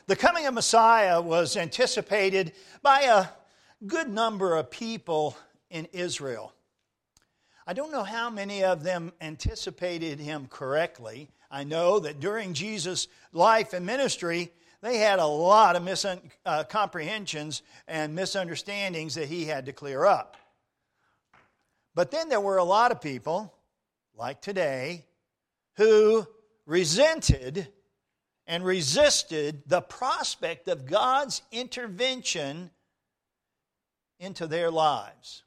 The coming of Messiah was anticipated by a good number of people in Israel. I don't know how many of them anticipated him correctly. I know that during Jesus' life and ministry, they had a lot of miscomprehensions and misunderstandings that he had to clear up. But then there were a lot of people, like today, who resented and resisted the prospect of God's intervention into their lives.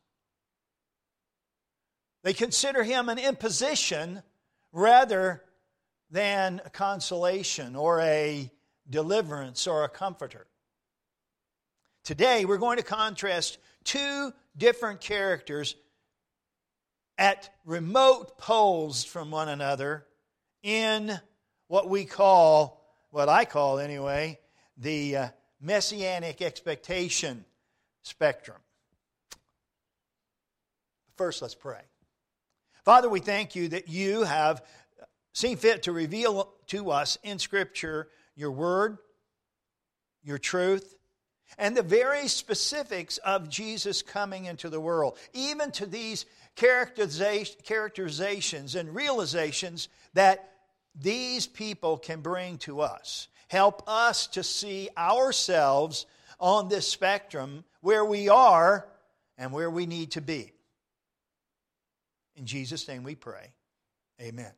They consider him an imposition rather than a consolation or a deliverance or a comforter. Today we're going to contrast two different characters at remote poles from one another in what I call anyway, the messianic expectation spectrum. First, let's pray. Father, we thank you that you have seen fit to reveal to us in Scripture your word, your truth, and the very specifics of Jesus coming into the world, even to these characterizations and realizations that these people can bring to us. Help us to see ourselves on this spectrum where we are and where we need to be. In Jesus' name we pray. Amen.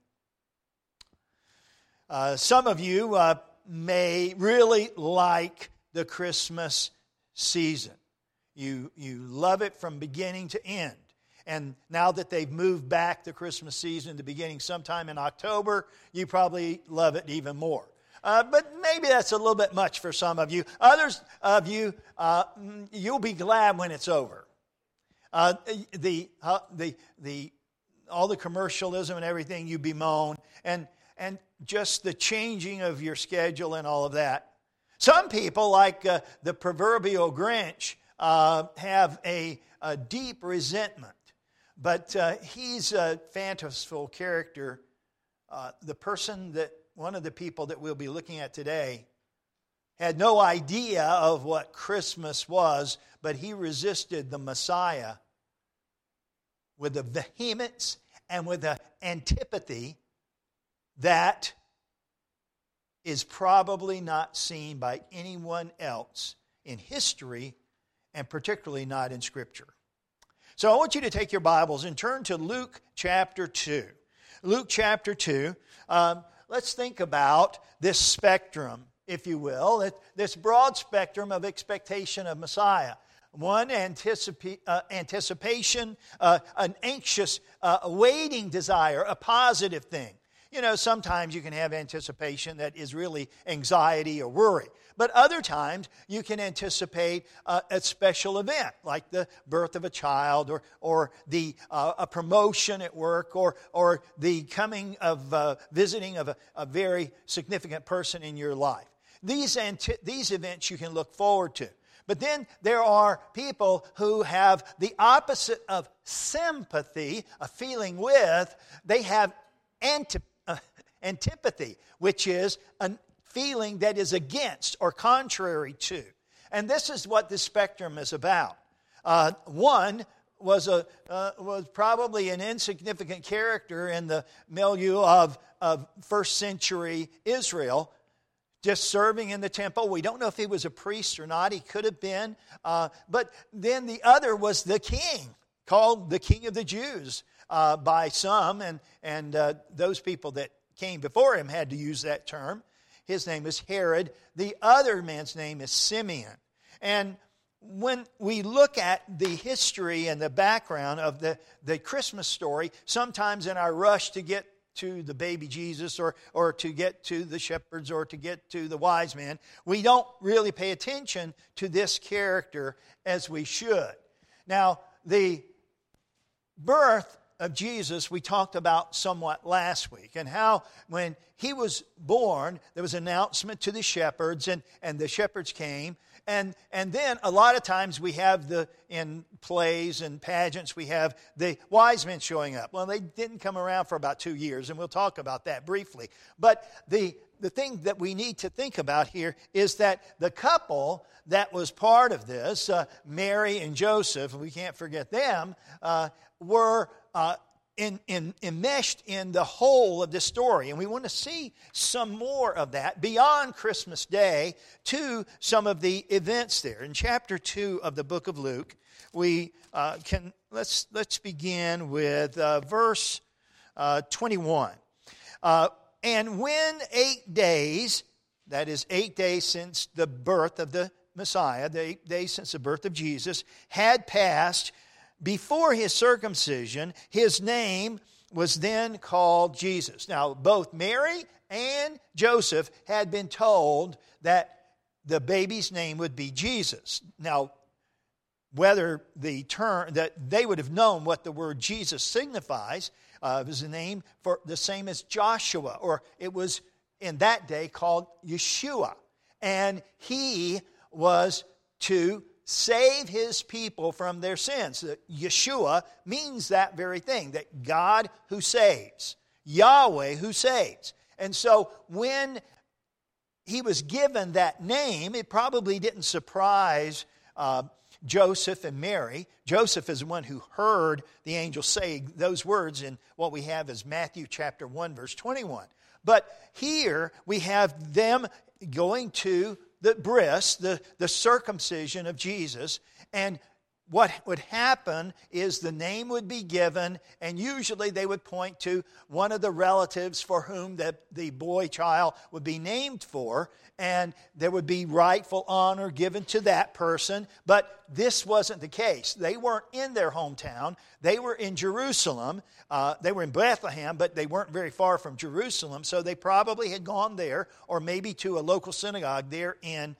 Some of you may really like the Christmas season. You love it from beginning to end. And now that they've moved back the Christmas season to beginning sometime in October, you probably love it even more. But maybe that's a little bit much for some of you. Others of you, you'll be glad when it's over. All the commercialism and everything you bemoan, and just the changing of your schedule and all of that. Some people, like the proverbial Grinch, have a deep resentment. But he's a fanciful character. One of the people that we'll be looking at today had no idea of what Christmas was, but he resisted the Messiah with a vehemence and with an antipathy that is probably not seen by anyone else in history, and particularly not in Scripture. So I want you to take your Bibles and turn to Luke chapter 2. Luke chapter 2. Let's think about this spectrum, if you will, this broad spectrum of expectation of Messiah. One, anticipation, an anxious, waiting desire, a positive thing. You know, sometimes you can have anticipation that is really anxiety or worry. But other times you can anticipate a special event, like the birth of a child, or a promotion at work, or the coming of visiting of a very significant person in your life. These events you can look forward to. But then there are people who have the opposite of sympathy, a feeling with. They have antipathy, which is a feeling that is against or contrary to. And this is what this spectrum is about. One was probably an insignificant character in the milieu of first century Israel, just serving in the temple. We don't know if he was a priest or not. He could have been. But then the other was the king, called the King of the Jews by some. And those people that came before him had to use that term. His name is Herod. The other man's name is Simeon. And when we look at the history and the background of the Christmas story, sometimes in our rush to get to the baby Jesus or to get to the shepherds or to get to the wise men, we don't really pay attention to this character as we should. Now, the birth of Jesus we talked about somewhat last week, and how when he was born, there was an announcement to the shepherds, and the shepherds came. And then a lot of times we have in plays and pageants, we have the wise men showing up. Well, they didn't come around for about 2 years, and we'll talk about that briefly. But the the thing that we need to think about here is that the couple that was part of this, Mary and Joseph, we can't forget them, were enmeshed in the whole of this story. And we want to see some more of that beyond Christmas Day to some of the events there. In chapter 2 of the book of Luke, we let's begin with verse 21. And when 8 days, that is 8 days since the birth of the Messiah, the 8 days since the birth of Jesus, had passed before his circumcision, his name was then called Jesus. Now, both Mary and Joseph had been told that the baby's name would be Jesus. Now, whether the term, that they would have known what the word Jesus signifies, it was a name for the same as Joshua, or it was in that day called Yeshua. And he was to save his people from their sins. Yeshua means that very thing, that God who saves, Yahweh who saves. And so when he was given that name, it probably didn't surprise Joseph and Mary. Joseph is the one who heard the angel say those words in what we have as Matthew chapter 1, verse 21. But here we have them going to the bris, the circumcision of Jesus, and what would happen is the name would be given, and usually they would point to one of the relatives for whom the boy child would be named for, and there would be rightful honor given to that person. But this wasn't the case. They weren't in their hometown. They were in Jerusalem. They were in Bethlehem, but they weren't very far from Jerusalem, so they probably had gone there, or maybe to a local synagogue there in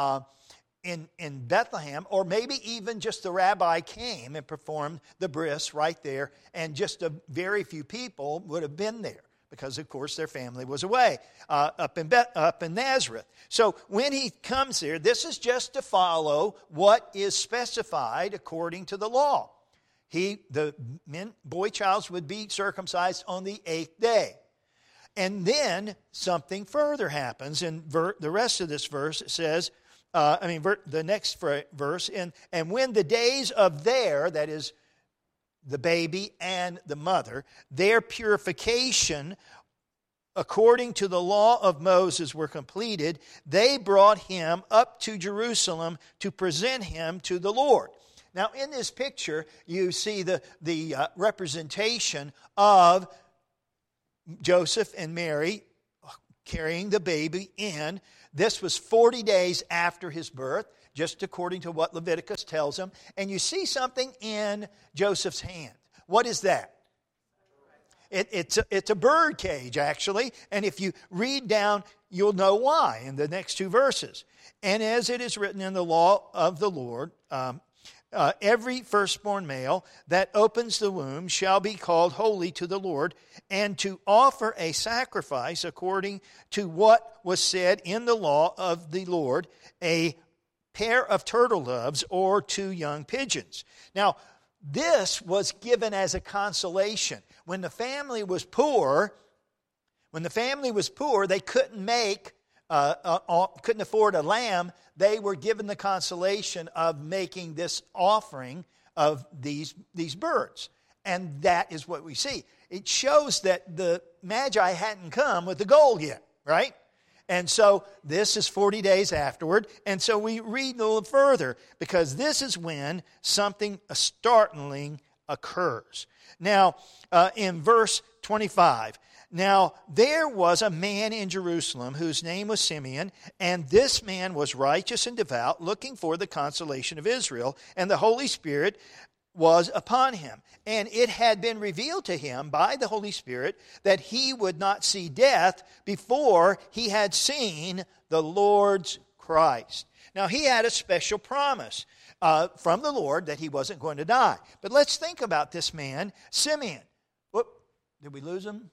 Bethlehem, or maybe even just the rabbi came and performed the bris right there, and just a very few people would have been there because, of course, their family was away up in Nazareth. So when he comes there, this is just to follow what is specified according to the law. The boy child would be circumcised on the 8th day. And then something further happens. In the rest of this verse, it says, the next verse, and when the days of that is the baby and the mother, their purification according to the law of Moses were completed, they brought him up to Jerusalem to present him to the Lord. Now, in this picture, you see the representation of Joseph and Mary carrying the baby in. This was 40 days after his birth, just according to what Leviticus tells him. And you see something in Joseph's hand. What is that? It's a bird cage, actually. And if you read down, you'll know why in the next two verses. And as it is written in the law of the Lord, every firstborn male that opens the womb shall be called holy to the Lord, and to offer a sacrifice according to what was said in the law of the Lord, a pair of turtle doves or 2 young pigeons. Now, this was given as a consolation. When the family was poor, they couldn't couldn't afford a lamb. They were given the consolation of making this offering of these birds. And that is what we see. It shows that the Magi hadn't come with the gold yet, right? And so this is 40 days afterward. And so we read a little further, because this is when something startling occurs. Now, in verse 25, now there was a man in Jerusalem whose name was Simeon, and this man was righteous and devout, looking for the consolation of Israel, and the Holy Spirit was upon him. And it had been revealed to him by the Holy Spirit that he would not see death before he had seen the Lord's Christ. Now, he had a special promise from the Lord that he wasn't going to die. But let's think about this man, Simeon. Whoop, did we lose him?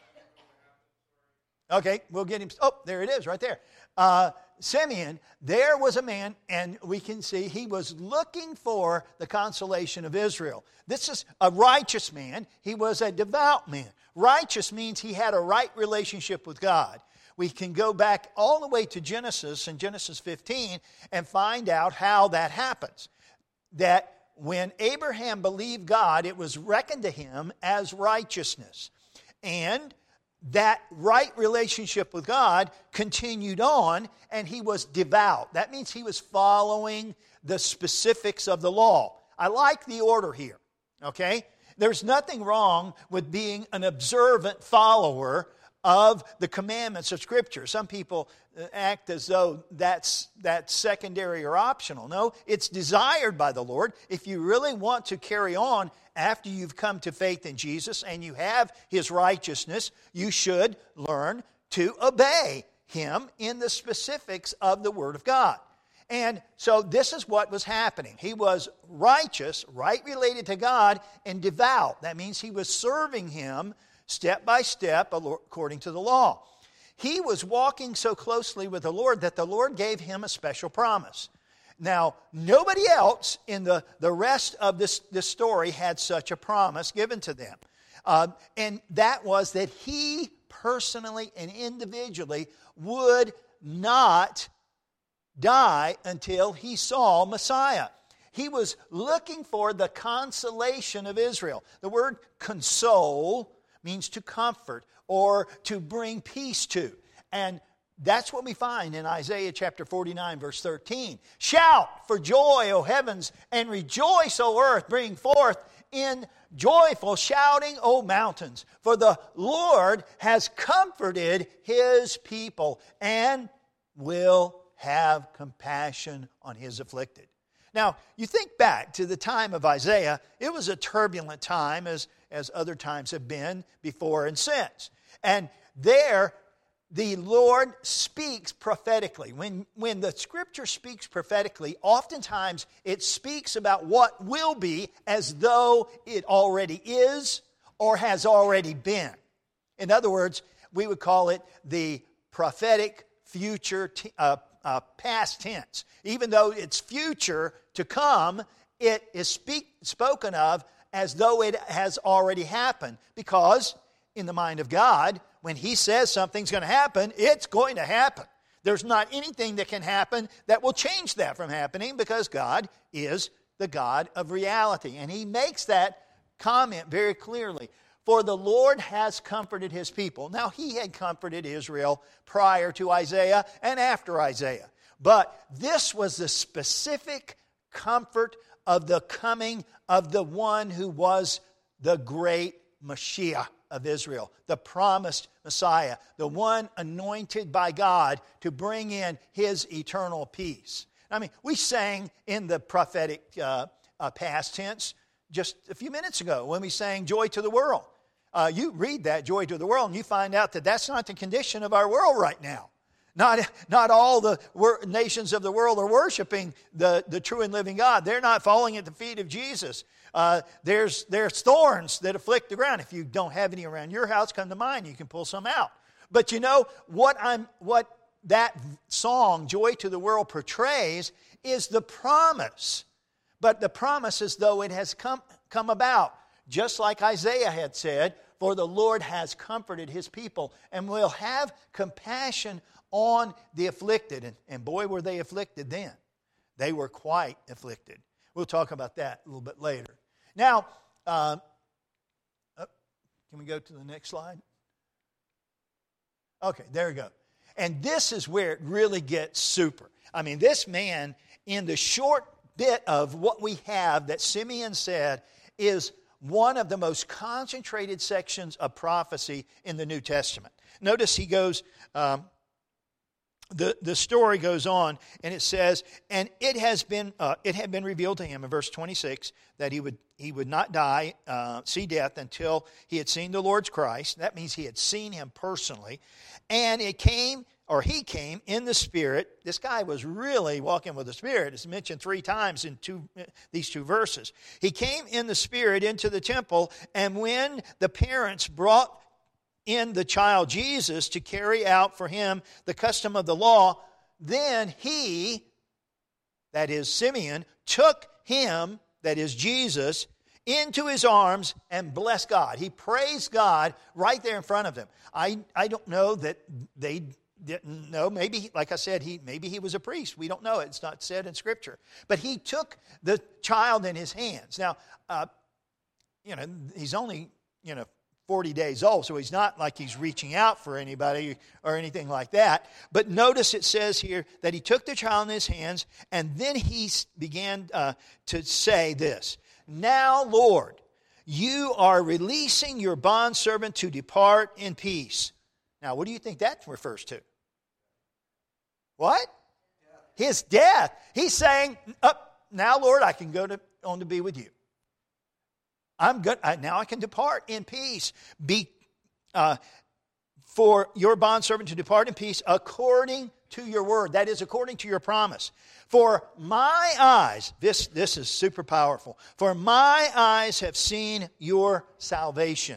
Okay, we'll get him. Oh, there it is, right there. Simeon, there was a man, and we can see he was looking for the consolation of Israel. This is a righteous man. He was a devout man. Righteous means he had a right relationship with God. We can go back all the way to Genesis in Genesis 15 and find out how that happens. That when Abraham believed God, it was reckoned to him as righteousness. And that right relationship with God continued on, and he was devout. That means he was following the specifics of the law. I like the order here, okay? There's nothing wrong with being an observant follower of the commandments of Scripture. Some people act as though that's secondary or optional. No, it's desired by the Lord. If you really want to carry on after you've come to faith in Jesus and you have His righteousness, you should learn to obey Him in the specifics of the Word of God. And so this is what was happening. He was righteous, right related to God, and devout. That means he was serving Him step by step according to the law. He was walking so closely with the Lord that the Lord gave him a special promise. Now, nobody else in the rest of this story had such a promise given to them. And that was that he personally and individually would not die until he saw Messiah. He was looking for the consolation of Israel. The word console means to comfort or to bring peace to. And that's what we find in Isaiah chapter 49, verse 13. Shout for joy, O heavens, and rejoice, O earth, bring forth in joyful shouting, O mountains. For the Lord has comforted His people and will have compassion on His afflicted. Now, you think back to the time of Isaiah, it was a turbulent time as other times have been before and since. And there, the Lord speaks prophetically. When the Scripture speaks prophetically, oftentimes it speaks about what will be as though it already is or has already been. In other words, we would call it the prophetic future past tense. Even though it's future to come, it is spoken of as though it has already happened. Because in the mind of God, when He says something's going to happen, it's going to happen. There's not anything that can happen that will change that from happening, because God is the God of reality. And He makes that comment very clearly. For the Lord has comforted His people. Now, He had comforted Israel prior to Isaiah and after Isaiah. But this was the specific comfort of the coming of the one who was the great Mashiach of Israel, the promised Messiah, the one anointed by God to bring in His eternal peace. I mean, we sang in the prophetic past tense just a few minutes ago when we sang Joy to the World. You read that, Joy to the World, and you find out that that's not the condition of our world right now. Not all the nations of the world are worshiping the true and living God. They're not falling at the feet of Jesus. There's thorns that afflict the ground. If you don't have any around your house, come to mine. You can pull some out. But you know what that song, Joy to the World, portrays is the promise. But the promise as though it has come about. Just like Isaiah had said, for the Lord has comforted His people and will have compassion on the afflicted. And boy, were they afflicted then. They were quite afflicted. We'll talk about that a little bit later. Now, can we go to the next slide? Okay, there we go. And this is where it really gets super. I mean, this man, in the short bit of what we have that Simeon said, is one of the most concentrated sections of prophecy in the New Testament. Notice he goes... The story goes on, and it says, and it had been revealed to him in verse 26 that he would not die, see death until he had seen the Lord's Christ. That means he had seen Him personally. And he came in the Spirit. This guy was really walking with the Spirit. It's mentioned 3 times in these 2 verses. He came in the Spirit into the temple, and when the parents brought in the child Jesus to carry out for him the custom of the law, then he, that is Simeon, took him, that is Jesus, into his arms and blessed God. He praised God right there in front of them. I don't know that they didn't know. Maybe, like I said, maybe he was a priest. We don't know. It's not said in Scripture. But he took the child in his hands. Now, he's only, 40 days old, so he's not like he's reaching out for anybody or anything like that. But notice it says here that he took the child in his hands, and then he began to say this, "Now, Lord, you are releasing your bondservant to depart in peace." Now, what do you think that refers to? What? His death. He's saying, now, Lord, I can go on to be with you. I'm good. Now I can depart in peace. For your bondservant to depart in peace according to your word. That is, according to your promise. For my eyes, this is super powerful. For my eyes have seen your salvation,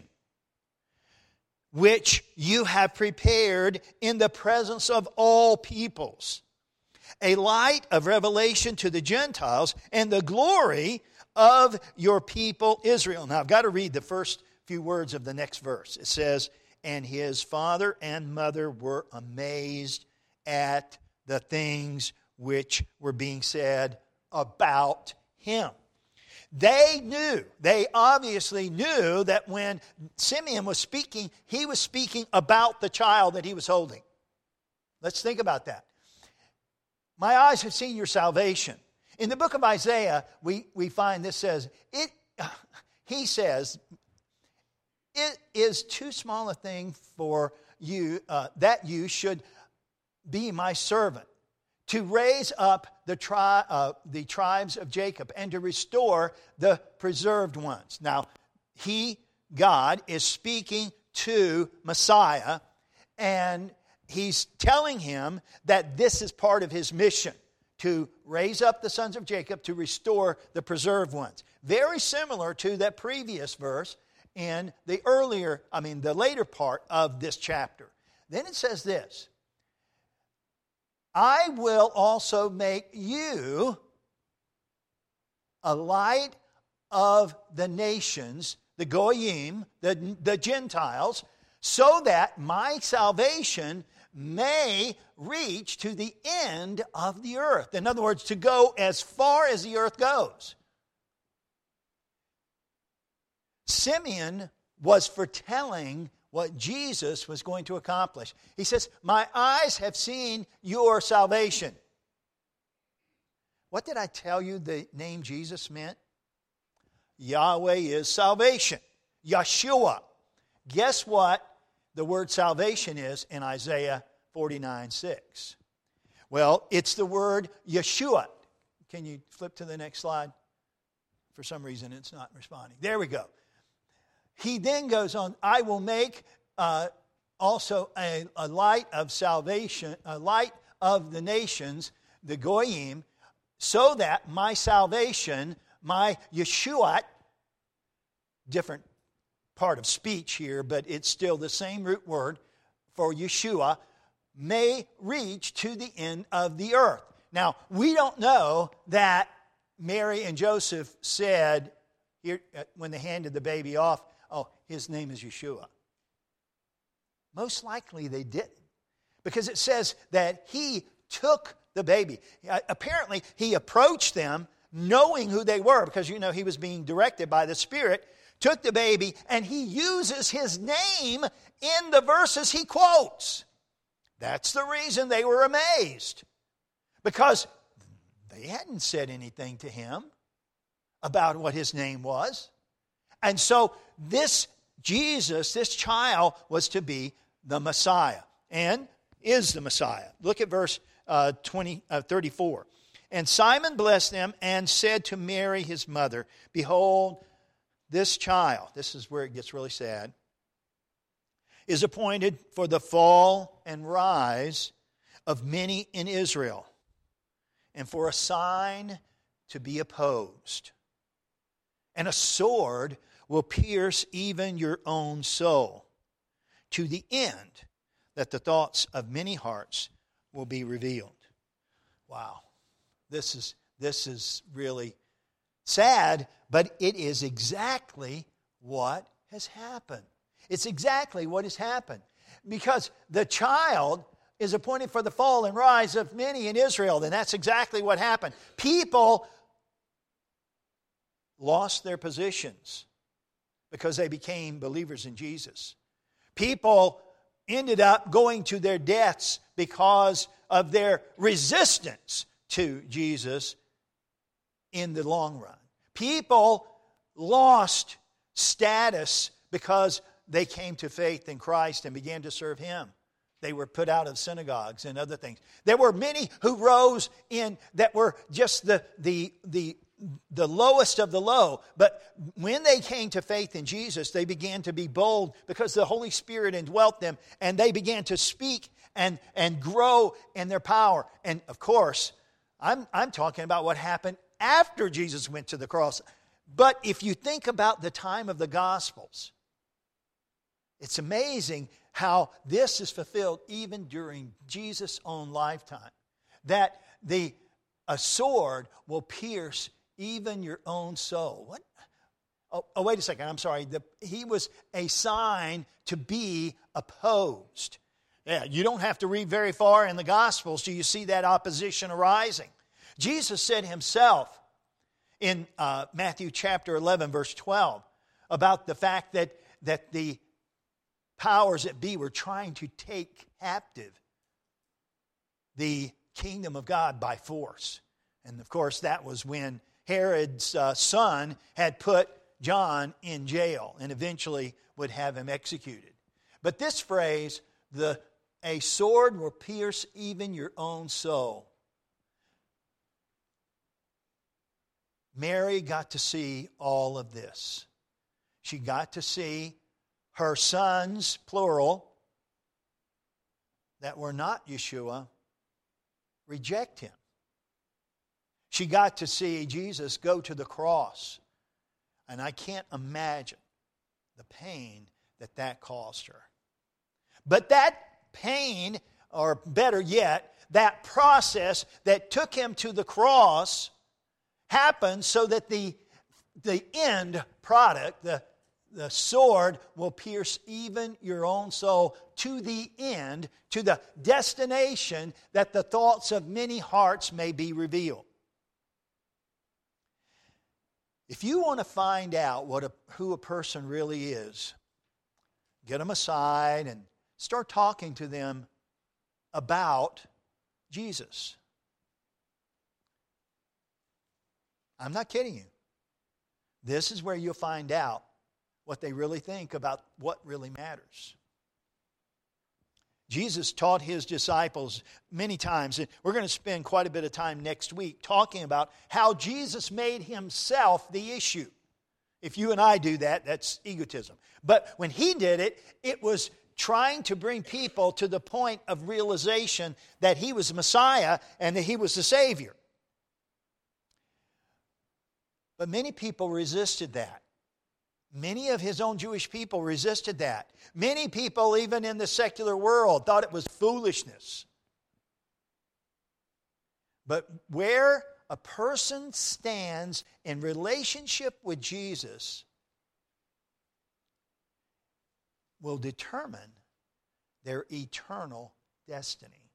which you have prepared in the presence of all peoples, a light of revelation to the Gentiles and the glory of your people Israel. Now I've got to read the first few words of the next verse. It says, "And his father and mother were amazed at the things which were being said about him." They obviously knew that when Simeon was speaking, he was speaking about the child that he was holding. Let's think about that. My eyes have seen your salvation. In the book of Isaiah, we find this says, he says, "It is too small a thing for you that you should be my servant, to raise up the tribes of Jacob and to restore the preserved ones." Now, God, is speaking to Messiah, and he's telling him that this is part of his mission, to raise up the sons of Jacob, to restore the preserved ones. Very similar to that previous verse in the later part of this chapter. Then it says this, "I will also make you a light of the nations," the Goyim, the Gentiles, "so that my salvation may reach to the end of the earth." In other words, to go as far as the earth goes. Simeon was foretelling what Jesus was going to accomplish. He says, "My eyes have seen your salvation." What did I tell you the name Jesus meant? Yahweh is salvation. Yeshua. Guess what the word salvation is in Isaiah 49:6? Well, it's the word Yeshua. Can you flip to the next slide? For some reason, it's not responding. There we go. He then goes on, "I will make also a light of salvation, a light of the nations, the Goyim, so that my salvation, my Yeshua," different part of speech here, but it's still the same root word for Yeshua, "may reach to the end of the earth." Now, we don't know that Mary and Joseph said, here, when they handed the baby off, "Oh, his name is Yeshua." Most likely they didn't, because it says that he took the baby. Apparently, he approached them knowing who they were, because he was being directed by the Spirit, took the baby, and he uses his name in the verses he quotes. That's the reason they were amazed, because they hadn't said anything to him about what his name was. And so this Jesus, this child, was to be the Messiah, and is the Messiah. Look at verse 34. "And Simon blessed them and said to Mary his mother, Behold, this child," this is where it gets really sad, "is appointed for the fall and rise of many in Israel, and for a sign to be opposed. And a sword will pierce even your own soul, to the end that the thoughts of many hearts will be revealed." Wow. This is really sad, but it is exactly what has happened. It's exactly what has happened. Because the child is appointed for the fall and rise of many in Israel. And that's exactly what happened. People lost their positions because they became believers in Jesus. People ended up going to their deaths because of their resistance to Jesus in the long run. People lost status because they came to faith in Christ and began to serve Him. They were put out of synagogues and other things. There were many who rose in that were just the lowest of the low. But when they came to faith in Jesus, they began to be bold because the Holy Spirit indwelt them, and they began to speak and grow in their power. And of course, I'm talking about what happened after Jesus went to the cross. But if you think about the time of the Gospels, it's amazing how this is fulfilled even during Jesus' own lifetime. That a sword will pierce even your own soul. What? Oh, wait a second. I'm sorry. He was a sign to be opposed. Yeah, you don't have to read very far in the Gospels till you see that opposition arising. Jesus said himself in Matthew chapter 11, verse 12, about the fact that the powers that be were trying to take captive the kingdom of God by force. And of course, that was when Herod's son had put John in jail and eventually would have him executed. But this phrase, a sword will pierce even your own soul. Mary got to see all of this. She got to see her sons, plural, that were not Yeshua, reject him. She got to see Jesus go to the cross. And I can't imagine the pain that caused her. But that pain, or better yet, that process that took him to the cross happened so that the end product, the sword, will pierce even your own soul to the end, to the destination that the thoughts of many hearts may be revealed. If you want to find out who a person really is, get them aside and start talking to them about Jesus. I'm not kidding you. This is where you'll find out what they really think about what really matters. Jesus taught his disciples many times, and we're going to spend quite a bit of time next week talking about how Jesus made himself the issue. If you and I do that, that's egotism. But when he did it, it was trying to bring people to the point of realization that he was Messiah and that he was the Savior. But many people resisted that. Many of his own Jewish people resisted that. Many people, even in the secular world, thought it was foolishness. But where a person stands in relationship with Jesus will determine their eternal destiny.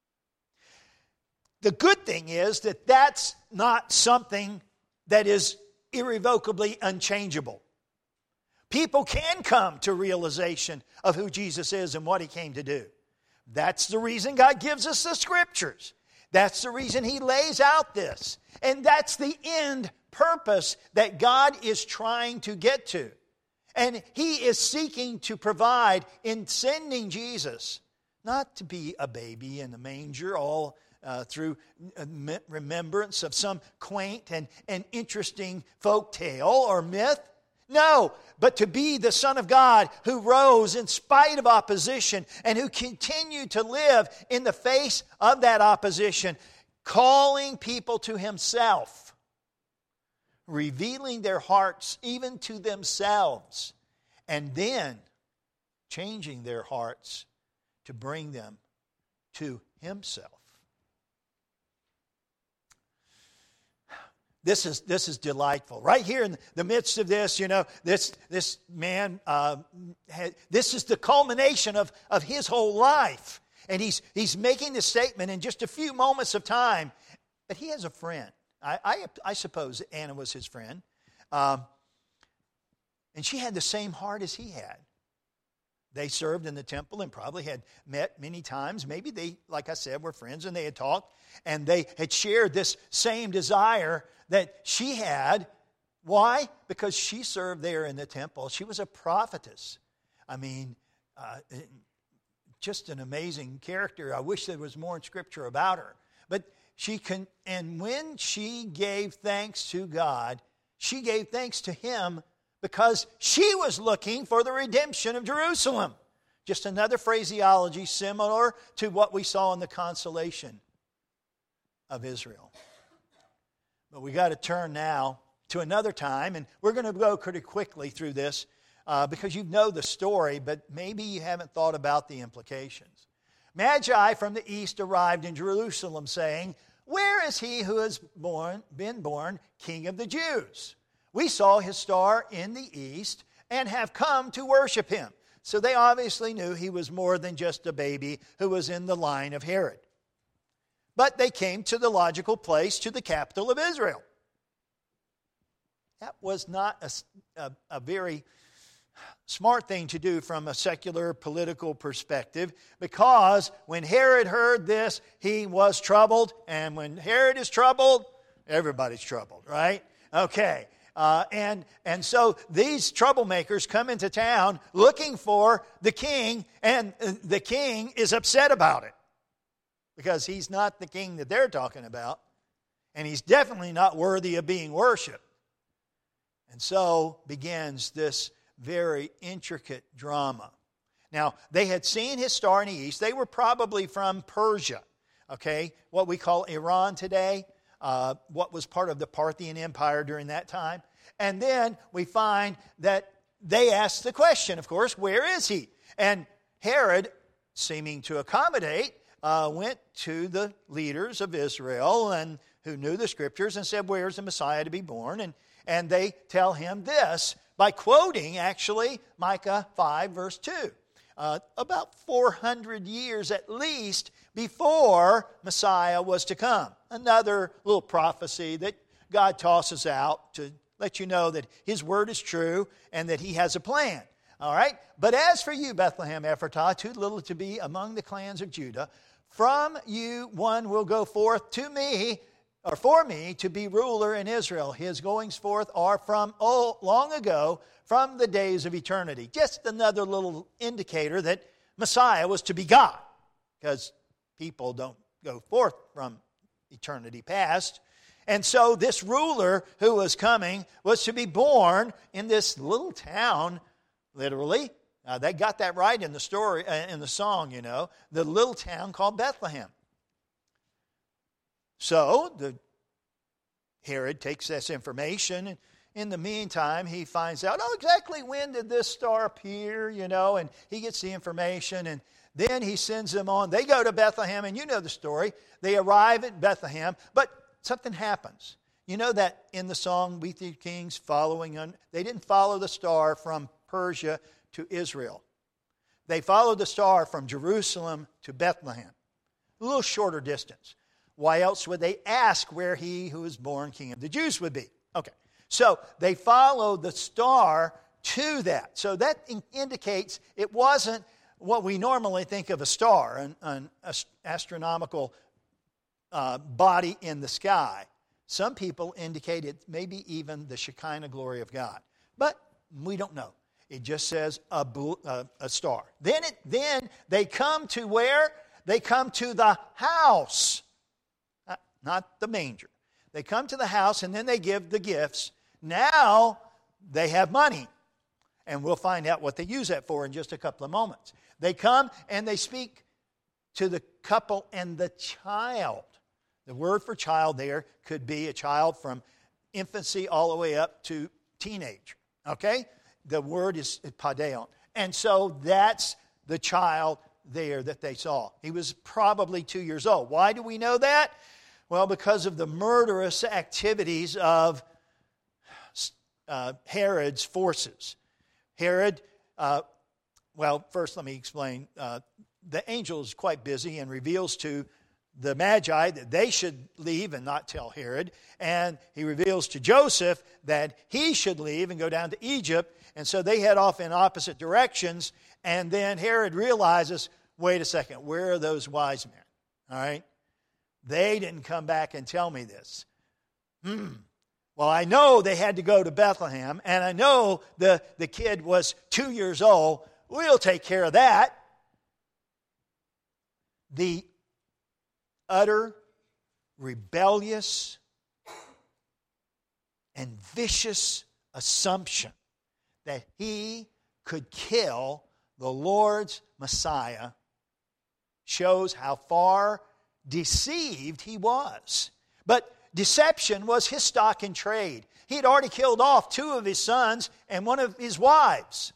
The good thing is that that's not something that is irrevocably unchangeable. People can come to realization of who Jesus is and what he came to do. That's the reason God gives us the Scriptures. That's the reason he lays out this. And that's the end purpose that God is trying to get to. And he is seeking to provide in sending Jesus, not to be a baby in a manger all through remembrance of some quaint and interesting folk tale or myth. No, but to be the Son of God who rose in spite of opposition and who continued to live in the face of that opposition, calling people to himself, revealing their hearts even to themselves, and then changing their hearts to bring them to himself. This is delightful. Right here in the midst of this, this man, this is the culmination of his whole life. And he's making this statement in just a few moments of time. But he has a friend. I suppose Anna was his friend. And she had the same heart as he had. They served in the temple and probably had met many times. Maybe they, like I said, were friends and they had talked. And they had shared this same desire that she had. Why? Because she served there in the temple. She was a prophetess. I mean, just an amazing character. I wish there was more in Scripture about her. But and when she gave thanks to God, she gave thanks to Him because she was looking for the redemption of Jerusalem. Just another phraseology similar to what we saw in the consolation of Israel. But we got to turn now to another time, and we're going to go pretty quickly through this because you know the story, but maybe you haven't thought about the implications. Magi from the east arrived in Jerusalem saying, "Where is he who has been born King of the Jews? We saw his star in the east and have come to worship him." So they obviously knew he was more than just a baby who was in the line of Herod. But they came to the logical place, to the capital of Israel. That was not a very smart thing to do from a secular political perspective, because when Herod heard this, he was troubled. And when Herod is troubled, everybody's troubled, right? Okay. And so these troublemakers come into town looking for the king, and the king is upset about it because he's not the king that they're talking about, and he's definitely not worthy of being worshipped. And so begins this very intricate drama. Now, they had seen his star in the east. They were probably from Persia, okay, what we call Iran today. What was part of the Parthian Empire during that time. And then we find that they asked the question, of course, where is he? And Herod, seeming to accommodate, went to the leaders of Israel and who knew the Scriptures and said, "Where's the Messiah to be born?" And they tell him this by quoting, actually, Micah 5, verse 2. About 400 years at least before Messiah was to come. Another little prophecy that God tosses out to let you know that His word is true and that He has a plan. All right? But as for you, Bethlehem Ephratah, too little to be among the clans of Judah, from you one will go forth to me, or for me, to be ruler in Israel. His goings forth are from long ago, from the days of eternity. Just another little indicator that Messiah was to be God, because people don't go forth from eternity past. And so this ruler who was coming was to be born in this little town, literally. They got that right in the story, in the song, you know, the little town called Bethlehem. So Herod takes this information, and in the meantime, he finds out, exactly when did this star appear, you know, and he gets the information, and then he sends them on. They go to Bethlehem, and you know the story. They arrive at Bethlehem, but something happens. You know that in the song, We Three Kings they didn't follow the star from Persia to Israel. They followed the star from Jerusalem to Bethlehem. A little shorter distance. Why else would they ask where he who was born King of the Jews would be? Okay, so they followed the star to that. So that indicates it wasn't what we normally think of a star, an astronomical body in the sky. Some people indicate it maybe even the Shekinah glory of God. But we don't know. It just says a star. Then they come to where? They come to the house. Not the manger. They come to the house and then they give the gifts. Now they have money. And we'll find out what they use that for in just a couple of moments. They come and they speak to the couple and the child. The word for child there could be a child from infancy all the way up to teenage. Okay? The word is paideon. And so that's the child there that they saw. He was probably 2 years old. Why do we know that? Well, because of the murderous activities of Herod's forces. Herod, first let me explain. the angel is quite busy and reveals to the Magi that they should leave and not tell Herod. And he reveals to Joseph that he should leave and go down to Egypt. And so they head off in opposite directions. And then Herod realizes, wait a second, where are those wise men? All right? They didn't come back and tell me this. Well, I know they had to go to Bethlehem, and I know the kid was 2 years old. We'll take care of that. The utter, rebellious, and vicious assumption that he could kill the Lord's Messiah shows how far deceived he was. But deception was his stock in trade. He had already killed off 2 of his sons and 1 of his wives.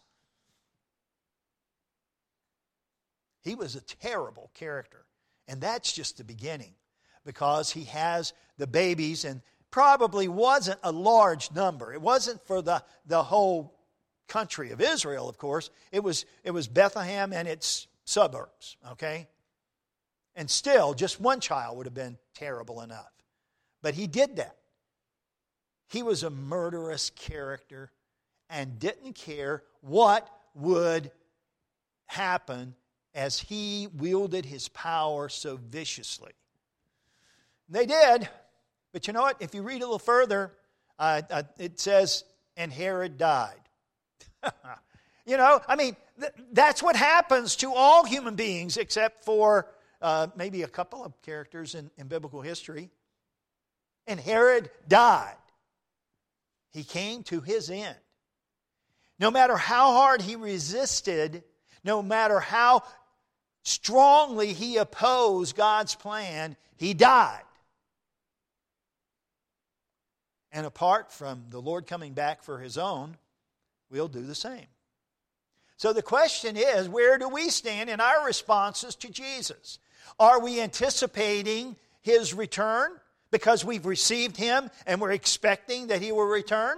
He was a terrible character. And that's just the beginning, because he has the babies, and probably wasn't a large number. It wasn't for the whole country of Israel, of course. It was Bethlehem and its suburbs, okay? And still, just 1 child would have been terrible enough. But he did that. He was a murderous character and didn't care what would happen as he wielded his power so viciously. They did, but you know what? If you read a little further, it says, and Herod died. That's what happens to all human beings except for maybe a couple of characters in biblical history. And Herod died. He came to his end. No matter how hard he resisted, no matter how strongly he opposed God's plan, he died. And apart from the Lord coming back for his own, we'll do the same. So the question is, where do we stand in our responses to Jesus? Are we anticipating his return because we've received him and we're expecting that he will return?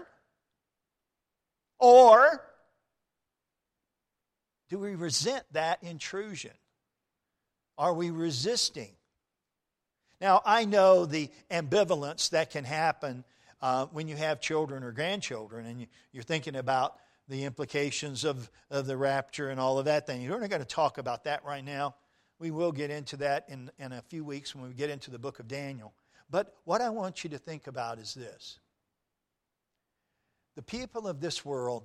Or do we resent that intrusion? Are we resisting? Now, I know the ambivalence that can happen when you have children or grandchildren and you're thinking about the implications of the rapture and all of that thing. We're not going to talk about that right now. We will get into that in a few weeks when we get into the book of Daniel. But what I want you to think about is this. The people of this world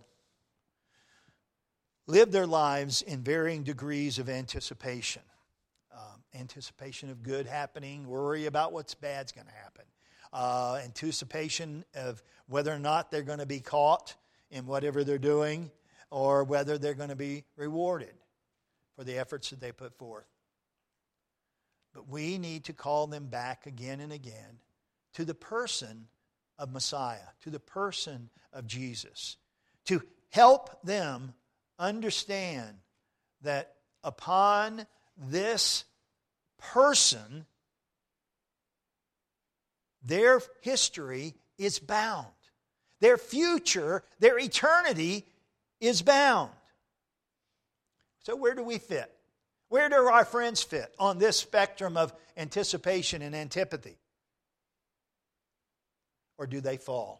live their lives in varying degrees of anticipation. Anticipation of good happening, worry about what's bad's going to happen. Anticipation of whether or not they're going to be caught in whatever they're doing, or whether they're going to be rewarded for the efforts that they put forth. But we need to call them back again and again to the person of Messiah, to the person of Jesus, to help them understand that upon this person, their history is bound. Their future, their eternity is bound. So where do we fit? Where do our friends fit on this spectrum of anticipation and antipathy? Or do they fall?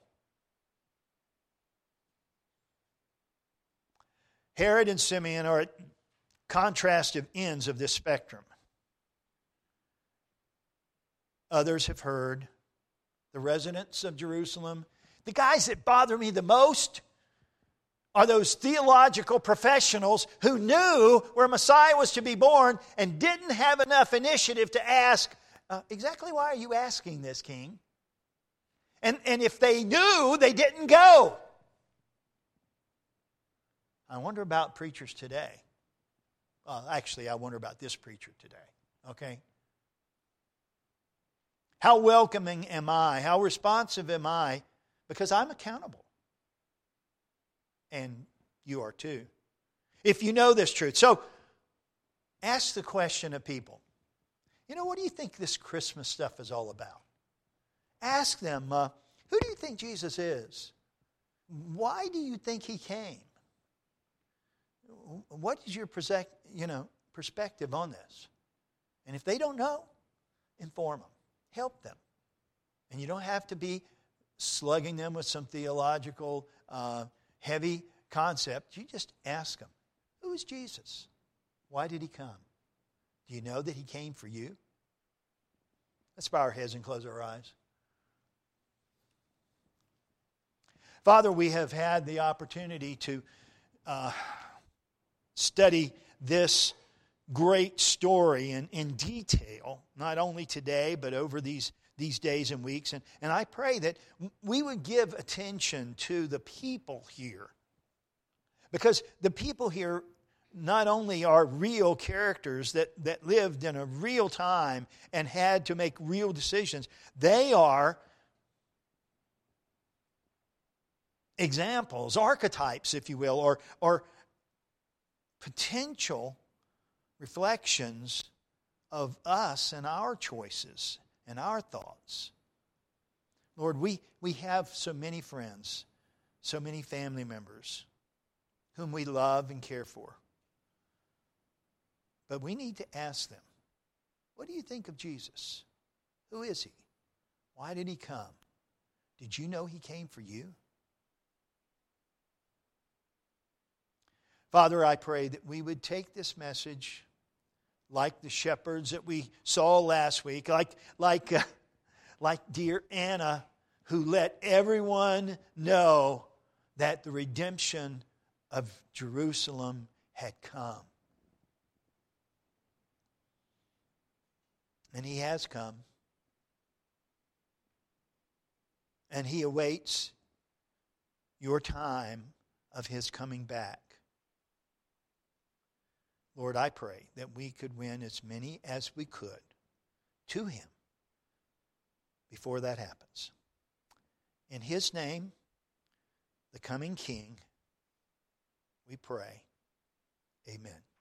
Herod and Simeon are at contrastive ends of this spectrum. Others have heard. The residents of Jerusalem. The guys that bother me the most are those theological professionals who knew where Messiah was to be born and didn't have enough initiative to ask, exactly why are you asking this, King? And if they knew, they didn't go. I wonder about preachers today. Actually, I wonder about this preacher today. Okay? How welcoming am I? How responsive am I? Because I'm accountable. And you are too. If you know this truth. So, ask the question of people. What do you think this Christmas stuff is all about? Ask them, who do you think Jesus is? Why do you think he came? What is your perspective on this. And if they don't know, inform them. Help them. And you don't have to be slugging them with some theological heavy concept. You just ask them, who is Jesus? Why did he come? Do you know that he came for you? Let's bow our heads and close our eyes. Father, we have had the opportunity to study this great story in detail, not only today, but over these days and weeks. And I pray that we would give attention to the people here. Because the people here not only are real characters that lived in a real time and had to make real decisions, they are examples, archetypes, if you will, or potential reflections of us and our choices and our thoughts. Lord, we have so many friends, so many family members whom we love and care for. But we need to ask them, what do you think of Jesus? Who is he? Why did he come? Did you know he came for you? Father, I pray that we would take this message like the shepherds that we saw last week, like dear Anna, who let everyone know that the redemption of Jerusalem had come. And he has come. And he awaits your time of his coming back. Lord, I pray that we could win as many as we could to him before that happens. In his name, the coming King, we pray. Amen.